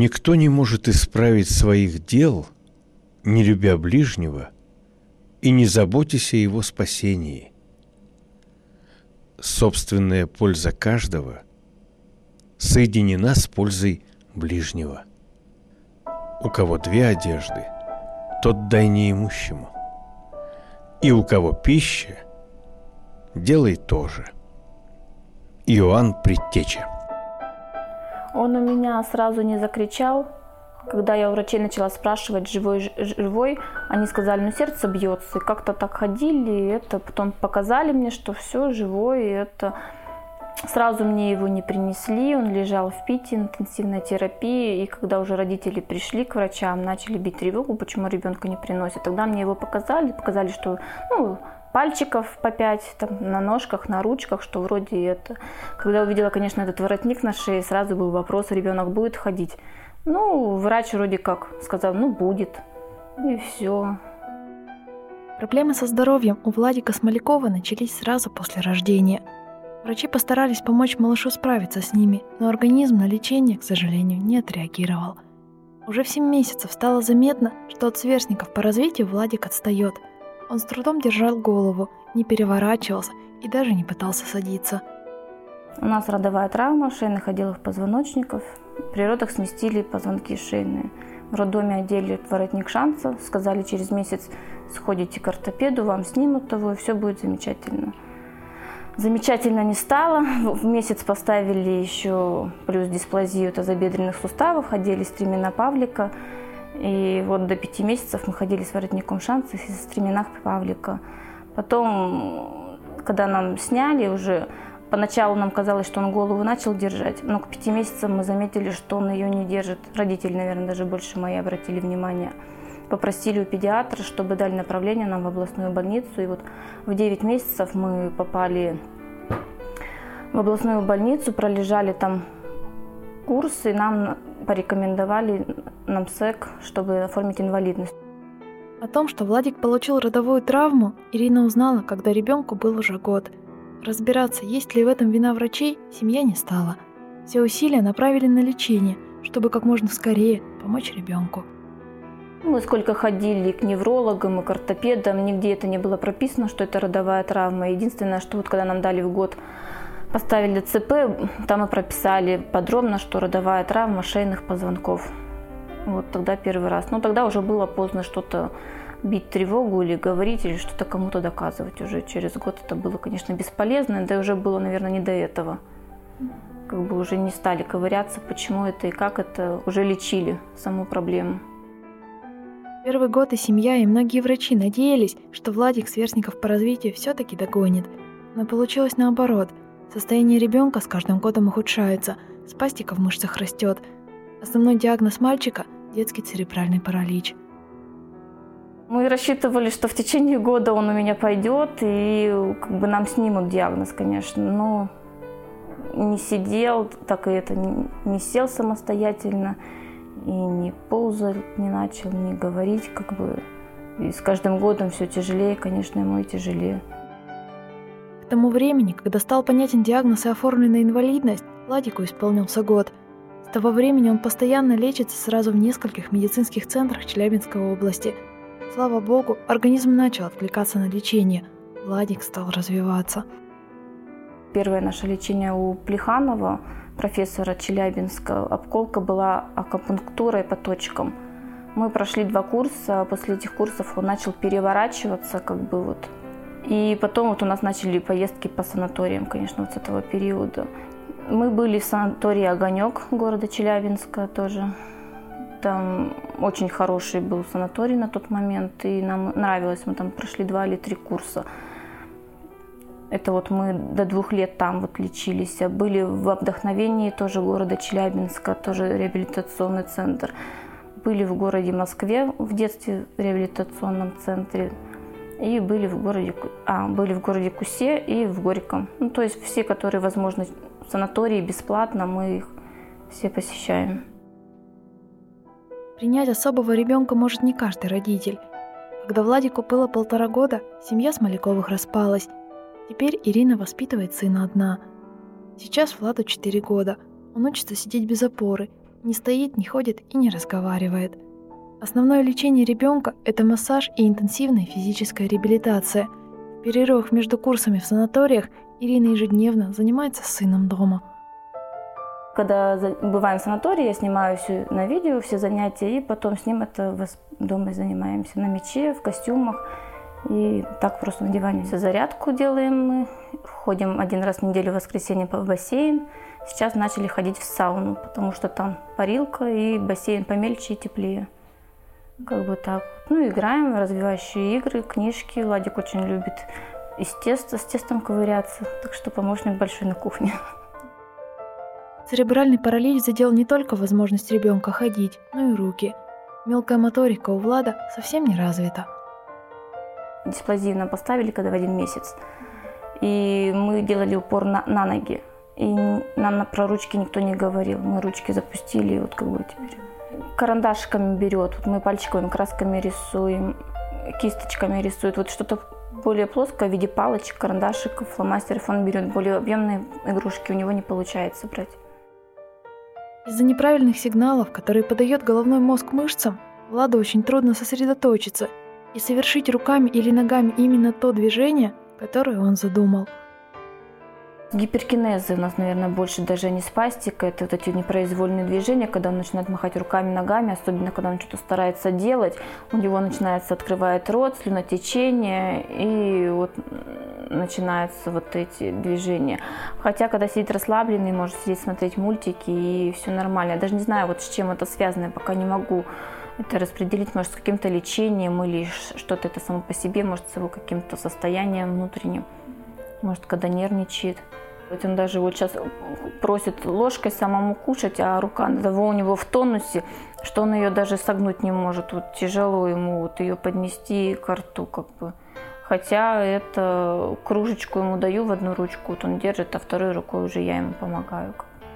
Никто не может исправить своих дел, не любя ближнего и не заботясь о его спасении. Собственная польза каждого соединена с пользой ближнего. У кого 2 одежды, тот дай неимущему. И у кого пища, делай то же. Иоанн Предтеча. Он у меня сразу не закричал. Когда я у врачей начала спрашивать, живой, они сказали, сердце бьется. И как-то так ходили, потом показали мне, что все живое. Сразу мне его не принесли, он лежал в ПИТе, интенсивной терапии. И когда уже родители пришли к врачам, начали бить тревогу, почему ребенка не приносят. Тогда мне его показали, что пальчиков по 5 на ножках, на ручках, что вроде Когда увидела, конечно, этот воротник на шее, сразу был вопрос, ребенок будет ходить. Врач вроде как сказал, будет. И все. Проблемы со здоровьем у Владика Смолякова начались сразу после рождения. Врачи постарались помочь малышу справиться с ними, но организм на лечение, к сожалению, не отреагировал. Уже в 7 месяцев стало заметно, что от сверстников по развитию Владик отстает. Он с трудом держал голову, не переворачивался и даже не пытался садиться. У нас родовая травма шейных отделов позвоночников. При родах сместили позвонки шейные. В роддоме одели воротник шанса, сказали, через месяц сходите к ортопеду, вам снимут его, и все будет замечательно. Замечательно не стало. В месяц поставили еще плюс дисплазию тазобедренных суставов, одели стремена Павлика. И до 5 месяцев мы ходили с воротником шанса и со стременах Павлика. Потом, когда нам сняли уже, поначалу нам казалось, что он голову начал держать, но к 5 месяцам мы заметили, что он ее не держит. Родители, наверное, даже больше мои обратили внимание. Попросили у педиатра, чтобы дали направление нам в областную больницу. И в 9 месяцев мы попали в областную больницу, пролежали там курс, и нам порекомендовали на МСЭК, чтобы оформить инвалидность. О том, что Владик получил родовую травму, Ирина узнала, когда ребенку был уже год. Разбираться, есть ли в этом вина врачей, семья не стала. Все усилия направили на лечение, чтобы как можно скорее помочь ребенку. Мы сколько ходили к неврологам и к ортопедам, нигде это не было прописано, что это родовая травма. Единственное, что когда нам дали в год, поставили ЦП, там и прописали подробно, что родовая травма шейных позвонков. Тогда первый раз. Но тогда уже было поздно что-то бить тревогу или говорить, или что-то кому-то доказывать. Уже через год это было, конечно, бесполезно, да и уже было, наверное, не до этого. Уже не стали ковыряться, почему это и как это. Уже лечили саму проблему. Первый год и семья, и многие врачи надеялись, что Владик сверстников по развитию все-таки догонит. Но получилось наоборот. Состояние ребенка с каждым годом ухудшается, спастика в мышцах растет. Основной диагноз мальчика – детский церебральный паралич. Мы рассчитывали, что в течение года он у меня пойдет, и нам снимут диагноз, конечно. Но не сидел, так и не сел самостоятельно, и не ползал, не начал, не говорить. И с каждым годом все тяжелее, конечно, ему и тяжелее. К тому времени, когда стал понятен диагноз и оформлена инвалидность, Владику исполнился год. С того времени он постоянно лечится сразу в нескольких медицинских центрах Челябинской области. Слава богу, организм начал откликаться на лечение. Владик стал развиваться. Первое наше лечение у Плеханова, профессора Челябинска, обколка была акупунктурой по точкам. Мы прошли 2 курса, после этих курсов он начал переворачиваться, И потом у нас начали поездки по санаториям, конечно, с этого периода. Мы были в санатории «Огонек» города Челябинска тоже. Там очень хороший был санаторий на тот момент, и нам нравилось. Мы там прошли 2 или 3 курса. Это мы до 2 лет там лечились. Были в «Вдохновении» тоже города Челябинска, тоже реабилитационный центр. Были в городе Москве в детстве в реабилитационном центре. И были в городе Кусе и в Горьком. То есть все, которые возможно, в санатории бесплатно, мы их все посещаем. Принять особого ребенка может не каждый родитель. Когда Владику было 1,5 года, семья Смоляковых распалась. Теперь Ирина воспитывает сына одна. Сейчас Владу 4 года. Он учится сидеть без опоры. Не стоит, не ходит и не разговаривает. Основное лечение ребенка – это массаж и интенсивная физическая реабилитация. В перерывах между курсами в санаториях Ирина ежедневно занимается с сыном дома. Когда бываем в санатории, я снимаю все на видео, все занятия, и потом с ним это дома занимаемся на мяче, в костюмах. И так просто на диване. Зарядку делаем мы, ходим 1 раз в неделю в воскресенье в бассейн. Сейчас начали ходить в сауну, потому что там парилка и бассейн помельче и теплее. Как бы так. Ну, играем в развивающие игры, книжки. Владик очень любит с тестом ковыряться, так что помощник большой на кухне. Церебральный паралич задел не только возможность ребенка ходить, но и руки. Мелкая моторика у Влада совсем не развита. Дисплазию нам поставили, когда в 1 месяц. И мы делали упор на ноги. И нам про ручки никто не говорил. Мы ручки запустили, и вот как бы теперь. Карандашиками берет. Вот мы пальчиковыми красками рисуем, кисточками рисует. Вот что-то более плоское в виде палочек, карандашиков, фломастеров он берет. Более объемные игрушки у него не получается брать. Из-за неправильных сигналов, которые подает головной мозг мышцам, Владу очень трудно сосредоточиться и совершить руками или ногами именно то движение, которое он задумал. Гиперкинезы у нас, наверное, больше даже не спастика. Это вот эти непроизвольные движения, когда он начинает махать руками, ногами, особенно когда он что-то старается делать. У него начинается, открывает рот, слюнотечение, и вот начинаются вот эти движения. Хотя, когда сидит расслабленный, может сидеть, смотреть мультики, и все нормально. Я даже не знаю, вот с чем это связано, я пока не могу это распределить, может, с каким-то лечением или что-то это само по себе, может, с его каким-то состоянием внутренним, может, когда нервничает. Вот он даже вот сейчас просит ложкой самому кушать, а рука того у него в тонусе, что он ее даже согнуть не может. Вот тяжело ему вот ее поднести к рту, как бы. Хотя это кружечку ему даю в одну ручку, вот он держит, а второй рукой уже я ему помогаю.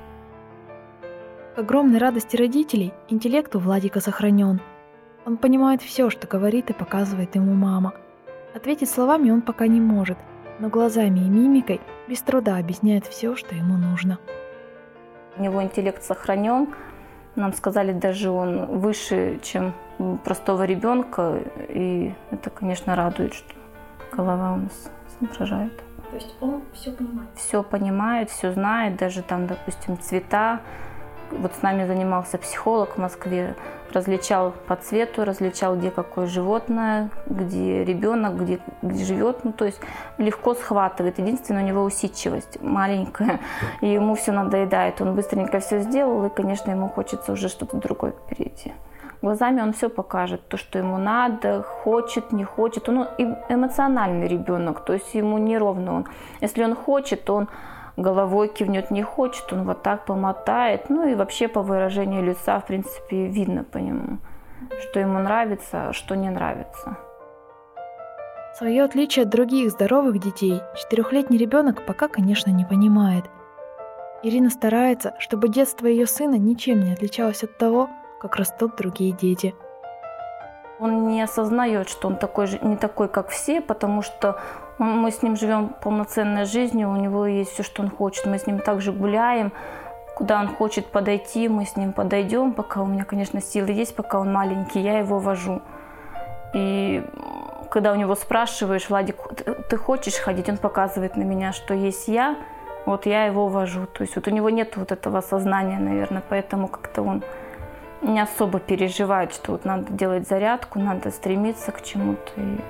К огромной радости родителей интеллект у Владика сохранен. Он понимает все, что говорит и показывает ему мама. Ответить словами он пока не может, но глазами и мимикой без труда объясняет все, что ему нужно. У него интеллект сохранен. Нам сказали, даже он выше, чем простого ребенка. И это, конечно, радует, что голова у нас соображает. То есть он все понимает? Все понимает, все знает, даже там, допустим, цвета. Вот с нами занимался психолог в Москве, различал по цвету, различал, где какое животное, где ребенок, где живет. Ну, то есть легко схватывает. Единственное, у него усидчивость маленькая, и ему все надоедает. Он быстренько все сделал, и, конечно, ему хочется уже что-то другое перейти. Глазами он все покажет, то, что ему надо, хочет, не хочет. Он эмоциональный ребенок, то есть ему неровно он. Если он хочет, он головой кивнет, не хочет, он вот так помотает. Ну и вообще по выражению лица, в принципе, видно по нему, что ему нравится, а что не нравится. Свое отличие от других здоровых детей 4-летний ребенок пока, конечно, не понимает. Ирина старается, чтобы детство ее сына ничем не отличалось от того, как растут другие дети. Он не осознает, что он такой же, не такой, как все, потому что мы с ним живем полноценной жизнью, у него есть все, что он хочет. Мы с ним также гуляем, куда он хочет подойти, мы с ним подойдем, пока у меня, конечно, силы есть, пока он маленький, я его вожу. И когда у него спрашиваешь: Владик, ты хочешь ходить? Он показывает на меня, что есть я, вот я его вожу. То есть вот у него нет вот этого сознания, наверное, поэтому как-то он не особо переживает, что вот надо делать зарядку, надо стремиться к чему-то.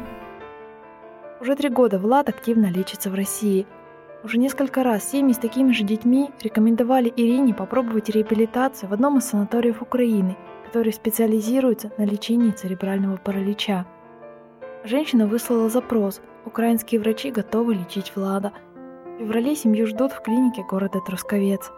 Уже 3 года Влад активно лечится в России. Уже несколько раз семьи с такими же детьми рекомендовали Ирине попробовать реабилитацию в одном из санаториев Украины, который специализируется на лечении церебрального паралича. Женщина выслала запрос. Украинские врачи готовы лечить Влада. В феврале семью ждут в клинике города Трусковец.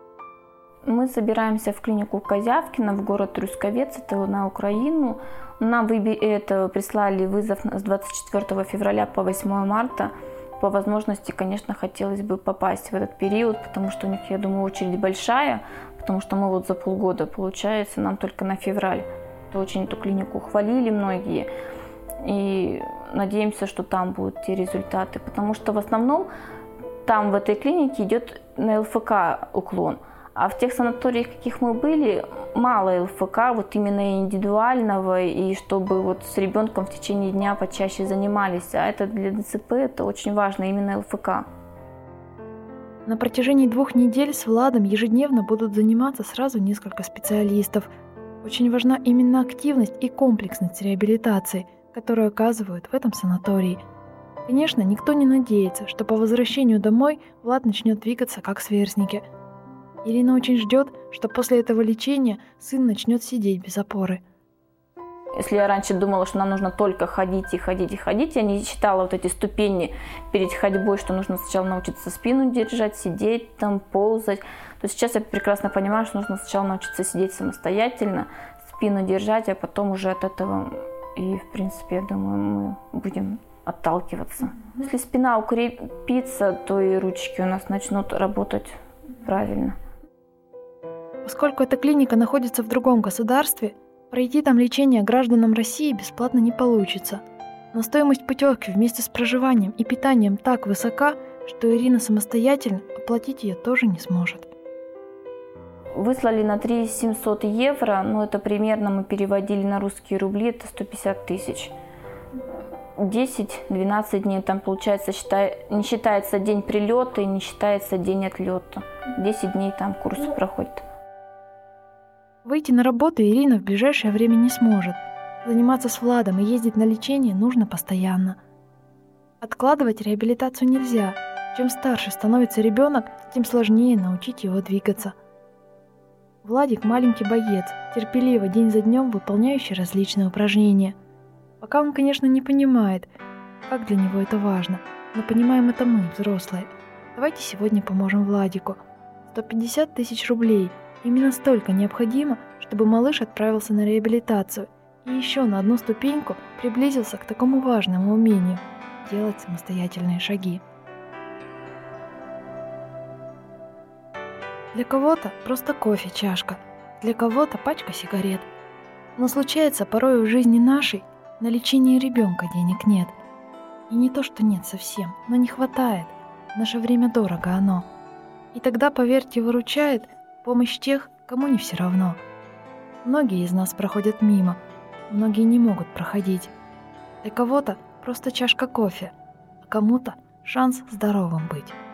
Мы собираемся в клинику Козявкино в город Трусковец, это на Украину. Нам прислали вызов с 24 февраля по 8 марта. По возможности, конечно, хотелось бы попасть в этот период, потому что у них, я думаю, очередь большая, потому что мы вот за полгода, получается, нам только на февраль. Очень эту клинику хвалили многие. И надеемся, что там будут те результаты, потому что в основном там в этой клинике идет на ЛФК уклон. А в тех санаториях, каких мы были, мало ЛФК, вот именно индивидуального, и чтобы вот с ребенком в течение дня почаще занимались. А это для ДЦП это очень важно, именно ЛФК. На протяжении 2 недель с Владом ежедневно будут заниматься сразу несколько специалистов. Очень важна именно активность и комплексность реабилитации, которую оказывают в этом санатории. Конечно, никто не надеется, что по возвращению домой Влад начнет двигаться как сверстники. Ирина очень ждет, что после этого лечения сын начнет сидеть без опоры. Если я раньше думала, что нам нужно только ходить и ходить и ходить, я не считала вот эти ступени перед ходьбой, что нужно сначала научиться спину держать, сидеть, там, ползать. То сейчас я прекрасно понимаю, что нужно сначала научиться сидеть самостоятельно, спину держать, а потом уже от этого и, в принципе, я думаю, мы будем отталкиваться. Если спина укрепится, то и ручки у нас начнут работать правильно. Поскольку эта клиника находится в другом государстве, пройти там лечение гражданам России бесплатно не получится. Но стоимость путевки вместе с проживанием и питанием так высока, что Ирина самостоятельно оплатить ее тоже не сможет. Выслали на 3700 евро, но это примерно мы переводили на русские рубли, это 150 тысяч. 10-12 дней, там получается, не считается день прилета и не считается день отлета. 10 дней там курс проходит. Выйти на работу Ирина в ближайшее время не сможет. Заниматься с Владом и ездить на лечение нужно постоянно. Откладывать реабилитацию нельзя. Чем старше становится ребенок, тем сложнее научить его двигаться. Владик – маленький боец, терпеливо день за днем выполняющий различные упражнения. Пока он, конечно, не понимает, как для него это важно, но понимаем это мы, взрослые. Давайте сегодня поможем Владику. 150 тысяч рублей. Именно столько необходимо, чтобы малыш отправился на реабилитацию и еще на одну ступеньку приблизился к такому важному умению – делать самостоятельные шаги. Для кого-то просто кофе чашка, для кого-то пачка сигарет. Но случается порой в жизни нашей, на лечение ребенка денег нет. И не то, что нет совсем, но не хватает. В наше время дорого оно. И тогда, поверьте, выручает помощь тех, кому не все равно. Многие из нас проходят мимо, многие не могут проходить. Для кого-то просто чашка кофе, а кому-то шанс здоровым быть.